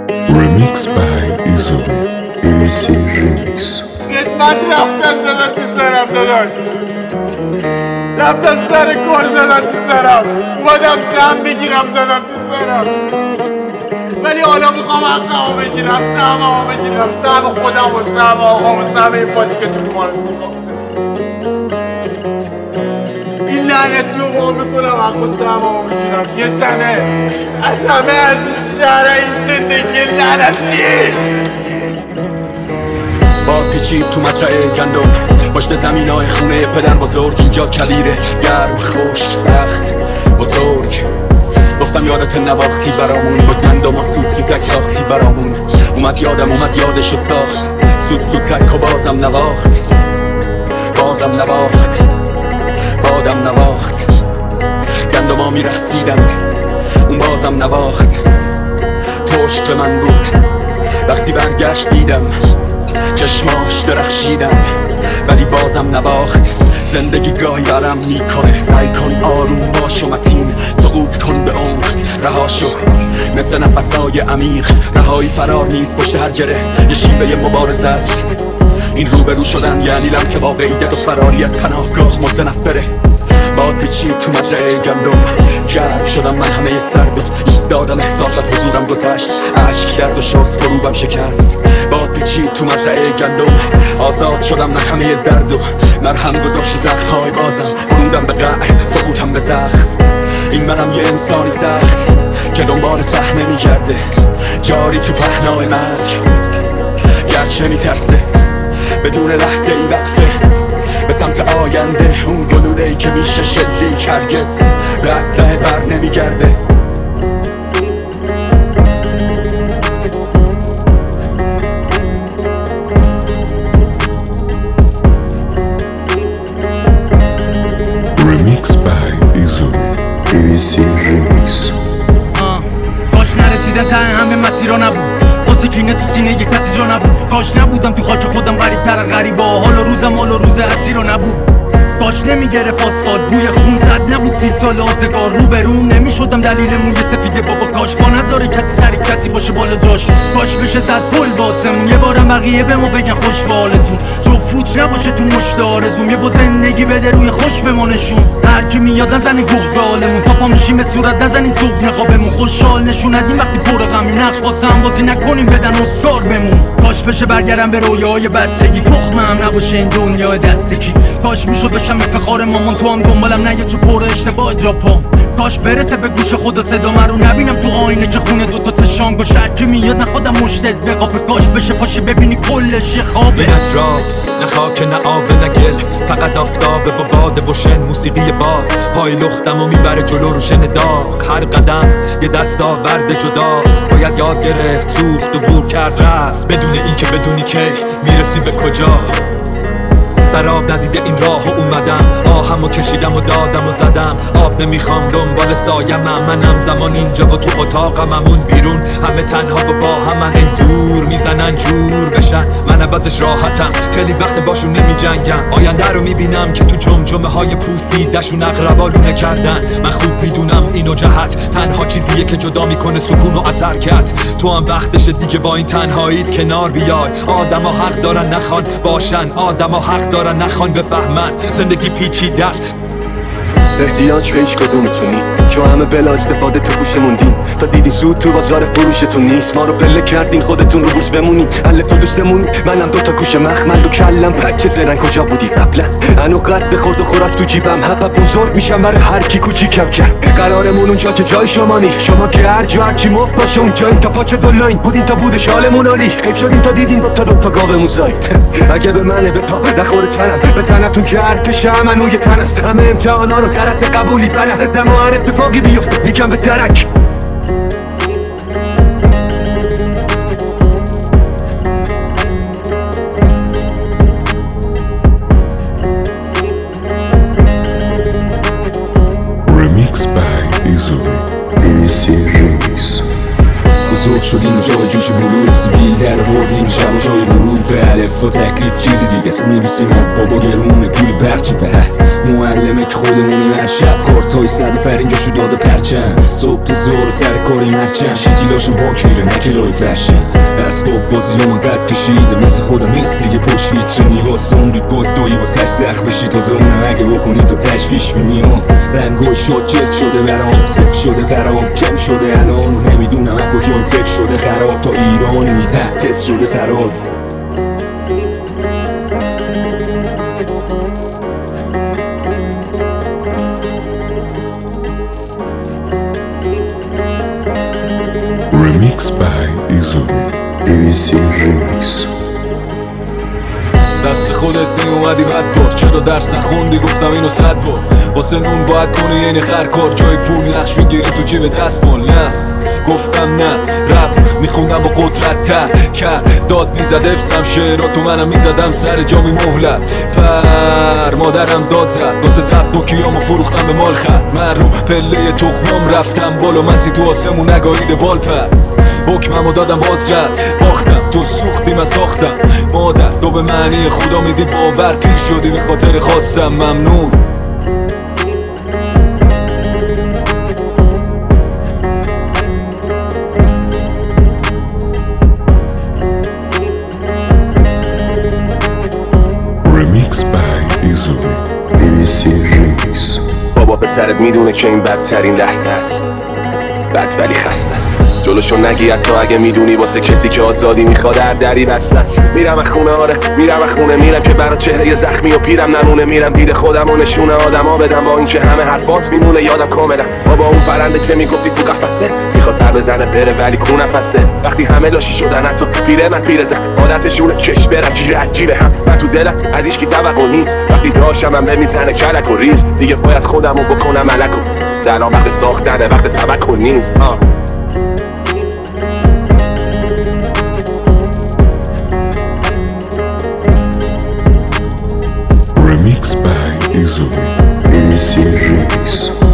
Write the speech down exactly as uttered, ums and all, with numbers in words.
Remix by Izumi. Easy Remix. خدمت رفتن زدن تو سرم داداش، رفتم سر کار زدن تو سرم، اومدم سهم بگیرم زدن تو سرم، ولی حالا میخوام حقمو بگیرم، سهممو بگیرم، سهم خودم و سهم آقام و سهم این پادی که تو بیمارستان خواسته. این لعنتی رو قول میکنم حق و سهممو بگیرم. یه تنه از همه از این شهر این زندگی لعنتی با پیچید تو مزرعه گندم، پشت زمینای خونه پدر بزرگ. اینجا کلیره، گرم، خشک، سخت، بزرگ. گفتم یادت نواختی برامون، با گندم و سود سودک ساختی برامون. اومد یادم اومد یادشو ساخت، سود سودک و بازم نواخت، بازم نواخت، بادم نواخت. گندم ها میرخسیدن، اون بازم نواخت. پشت به من بود وقتی برگشت دیدم چشماش درخشیدن، ولی بازم نواخت. زندگی گاهی برم میکنه، سعی کن آروم باش و متین، سقوط کن به عمق، رها شو مثل نفسای عمیق. رهایی فرار نیست، پشت هر گره یه شیوه مبارزه است. این روبرو شدن یعنی لمس واقعیت و فراری از پناهگاه متنفره. باد پیچید تو مزرعه گندم، گرم شدم من همه سرد و ایستادم، احساس از حضورم گذشت، اشک کرد و شست غروبم شکست. باد پیچید تو مزرعه گندم، آزاد شدم من همه درد و مرهم گذاشت زخم‌های بازم. ورودم به قعر، سقوطم به زخم. این منم یه انسانی سخت که دنبال صحنه میگرده، جاری تو پهنای مرگ، گرچه میترسه بدون لحظه ای وقفه به سمت آینده. اون گلوله‌ای که میشه شلیک هرگز به اسلحه بر نمیگرده. Remix by Izumi. Easy Remix. کاش نرسیدن ته همه مسیرا نبود، واسه کینه تو سینه یک کسی جا نبود. کاش نبودم تو خاک خودم غریب‌تر غریبا، حالا روزم حالا روز اسیرا نبود. کاش نمیگرفت آسفالت بوی خون، زد نبود سی سال آزگار روبروم نمیشدم دلیل موی سفیده بابا. کاش با نذاره کسی سر کسی باشه بالا جاش، کاش بشه زد پل باسمون. یه بارم بقیه به ما بگن خوش به حالتون، جو فوت نباشه تو مشت آرزوم. یه با زندگی بده روی خوش بمانشون، هر کی میاد نزنه گوغ به حالمون. تا پا میشیم به صورت نزنین صبح نقابمون، خوشحال نشون ندیم وقتی پر غمیم. نقش واسه هم بازی نکنیم بدن اسکار بمون. کاش بشه برگردم به رویاهای بچگی، تخمم نباشه این دنیا دستگی. کاش میشد بشم افتخار مامان، تو هم دنبالم نگه چو پر اشتباه جاپام. کاش برسه به گوش خدا صدا من رو نبینم تو آینه که خونه دوتا تشانگ و شرکی میاد نخوادم مشتت بقاپه. کاش بشه پاشی ببینی کلش یه خوابه. به اطراف نه خاک نه آب نه گل، فقط آفتابه و باده و شن. موسیقی باد پای لختم و میبره جلو رو شن داغ. هر قدم یه دستاورد جداست، باید یاد گرفت سوخت و بور کرد رفت، بدون این که بدونی که میرسی به کجا. سراب ندیده این راه و اومدم، آهم و کشیدم و دادم و زدم. آب نمیخوام دنبال سایمم، منم زمان اینجا و تو اتاقم، همون بیرون همه تنها و با همن. ای زور میزنن جور بشن، من عوضش راحتم، خیلی وقت باشون نمی جنگم. آینده رو میبینم که تو جمجمه های پوسیدشون اقربا لونه کردن. من خوب میدونم اینو جهت تنها چیزیه که جدا میکنه سکون و از حرکت. تو هم وقتش دیگه با این تنهاییت کنار بیای. آدم ها حق دارن نخوان باشن، آدم ها حق دارن نخوان بفهمن. زندگی پیچیده است، احتیاج به هیچ کدومتونی، چون همه بلا استفاده تو پوشه موندین. تا دیدی زود تو بازار فروشتون نیست، ما رو پله کردین خودتون رو بورس بمونین. اهل تو دوستمونی، منم دوتا کوشه مخمل و کلم پچه زرن. کجا بودی قبلا؟ انو قد به خورد و خوراک تو جیبم، هپا بزرگ میشم برای هر کی کوچیکم کرد. قرارمون اونجا که جای شما نی، شما که هر جا هرچی مفت باشه اونجاییم. تا پاچه دولاین بودین تا بود شالمون عالی، حیف شدین تا دیدین با تا دوتا گاومون زایید. اگه به منه به پا نخوره تنم، به تنتون که ارتش منو یه تن است. همه امتحانا رو درت قبولی بلد، نما هر اتفاقی بیفته میگم به درک. Remix by Izumi. Easy Remix. بزرگ شدیم و جای جوش بلور سیبیل در وردیم شب و جای غروب الف و تکلیف چیزی دیگه است می‌ریسیم بابا گرونه پول برچی به معلمه که خودمونیم هر شب کارتای صد و فرینجاشو داده پرچم صبح تا زور سر کاری مرچم شیتیلاشو باک میره نکلای فرشم اسباب بازی ها من قد کشیده مثل خودم نیست دیگه پشت ویترینی واسه عمری باد دوی واسه سخت بشی تازه اونه اگه بکنی تو تشویش میمیام رنگای شاد جلد شده برام صفر شده برام کم شده الان نمیدونم از کجا فکر شده خراب تا ایران میده تست شده فرار Remix by Izumi. بی بی سی ریمیکس. دست خودت نیومدی بد بار چرا درس نخوندی گفتم اینو صد بار واسه نون باید کنی یعنی خرکار جای پول نقش میگیری تو جیب دستمال نه گفتم نه رپ میخوندم با قدرت تر کرد داد میزد افسم شعراتو منم میزدم سر جامی مهلت پر مادرم داد زد واسه زد دوکیامو فروختم به مال خد من رو پله تخمام رفتم بالا مسی تو آسمون نگاهیده بال پر حکممو دادم باز رد باختم تو سوختی من ساختم مادر تو به معنی خدا میدی باور پیر شدی به خاطر خواستم ممنون Remix by Izumi. بی بی سی ریمیکس. بابا پسرت میدونه که این بدترین لحظه است بد ولی خسته است جلوشو نگی حتی اگه میدونی واسه کسی که آزادی میخواد هر دری بسته است میرم از خونه آره میرم از خونه میرم که برا چهره زخمی و پیرم نمونه میرم دید خودم و نشونه آدما بدم با اینکه همه حرفات میمونه یادم کاملا بابا اون پرنده که میگفتی تو قفسه میخواد پر بزنه بره ولی کو نفسه وقتی همه لاشی شدن حتی پیره من پیره زن عادتشونه کش برم جیره عجیره هم من تو دلم از هیچ کی توقع نیست وقتی داشتم هم بمیزنه کلک و ریز دیگه باید خودمو بکنم ملک و سلام وقت ساختنه وقت توکل نیست آه. Remix by Izumi. بی بی سی ریمیکس.